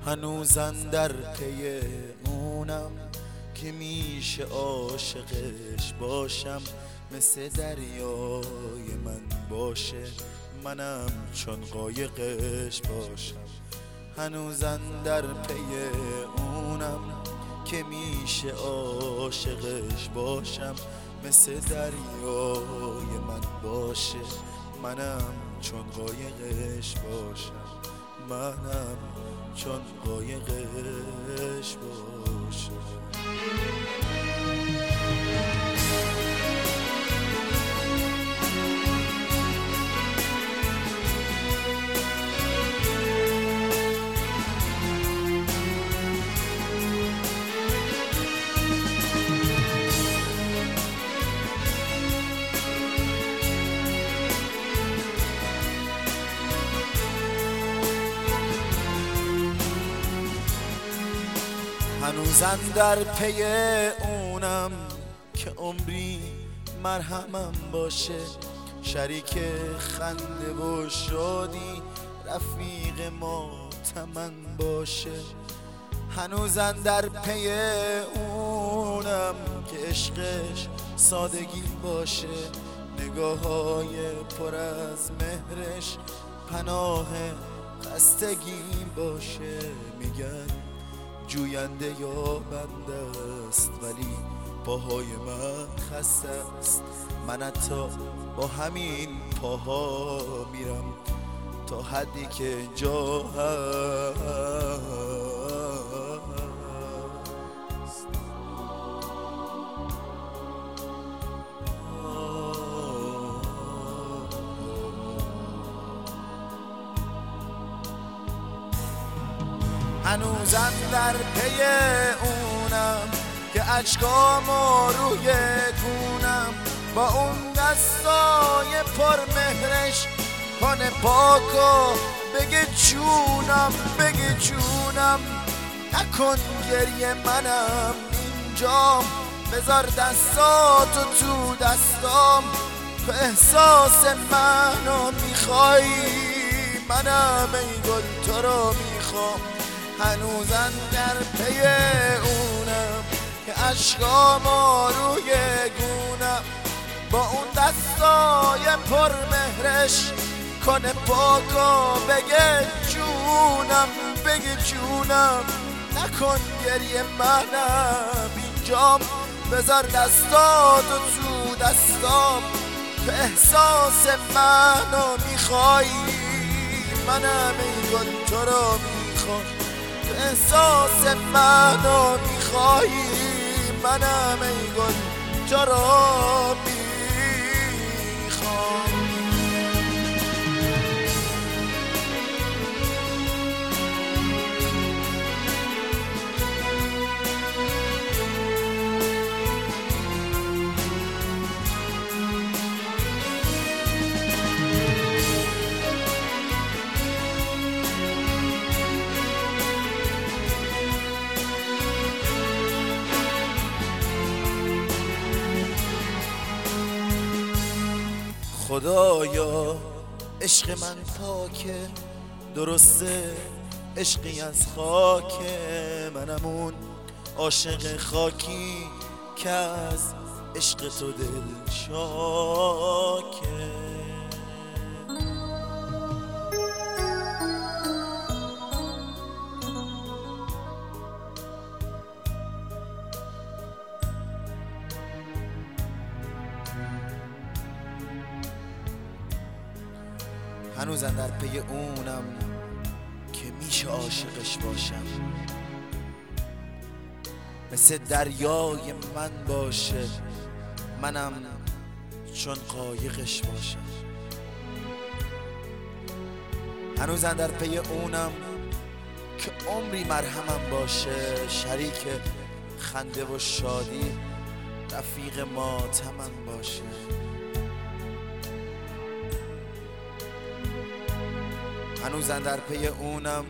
هنوزم در پی اونم که میشه عاشقش باشم، مثل دریای من باشه منم چون قایقش باشم. هنوزم در پی اونم که میشه عاشقش باشم، مثل دریای من باشه منم چون قایقش باشم، منم چون قایقش باشم. هنوزم در پی اونم که عمری مرهمم باشه، شریک خنده و شادی رفیق ماتمم باشه. هنوزم در پی اونم که عشقش سادگی باشه، نگاه‌های پر از مهرش پناه خستگی باشه. میگن جوینده یا بنده است ولی پاهای من خسته است، من حتی با همین پاها میرم تا حدی که جا هست. هنوزم در پی اونم که اشکامو روی گونم با اون دستای پر مهرش کنه پاکو بگه جونم، بگه جونم. نکن گریه منم اینجام، بذار دستاتو تو دستام، تو احساس منو میخوای منم ای گل تو رو میخوام. هنوزم در پی اونم که اشکامو روی گونم با اون دستای پر مهرش کنه پاکو بگه جونم، بگه جونم. نکن گریه منم اینجام، بذار دستاتو تو دستام، تو احساس منو میخوای منم ای گل تو رو میخوام، تو احساس منو میخوایی منم ای گل تو رو میخوام. خدایا عشق من پاکه، درسته عشقی از خاکه، منم اون عاشق خاکی که از عشق تو دل شاکه. هنوزم در پی اونم که میشه عاشقش باشم، مثل دریای من باشه منم چون قایقش باشم. هنوزم در پی اونم که عمری مرهمم باشه، شریک خنده و شادی رفیق ماتمم باشه. هنوزم در پی اونم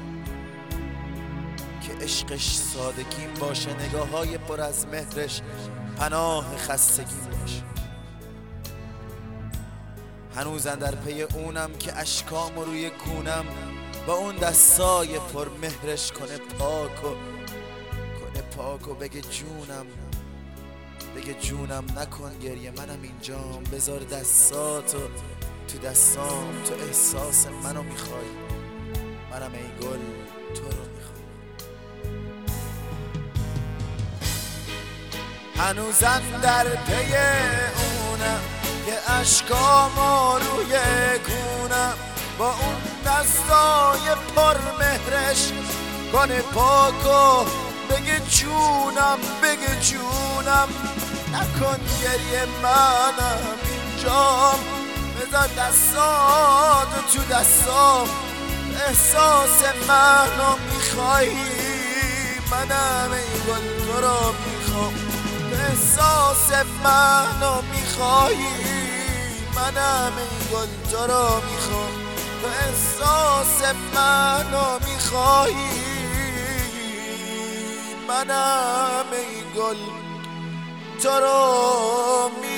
که عشقش سادگی باشه، نگاه‌های پر از مهرش پناه خستگی باشه. هنوزم در پی اونم که اشکام روی کونم با اون دستای پر مهرش کنه پاک و بگه جونم نکن گریه، منم اینجام، بذار دستاتو تو دستام، تو احساس منو میخوای، منم ای گل تو رو میخوام. هنوزم در پی اونم که اشکامو روی کونم، با اون دستای پر مهرش کنه پاکو بگه جونم نکن گریه، منم اینجام، بذار دستاتو تو دستام، احساس منو میخوایی، منم ای گل تو رو میخوام، احساس منو میخوایی، منم ای گل تو رو میخوام، احساس منو میخوایی، منم ای گل تو رو میخوام.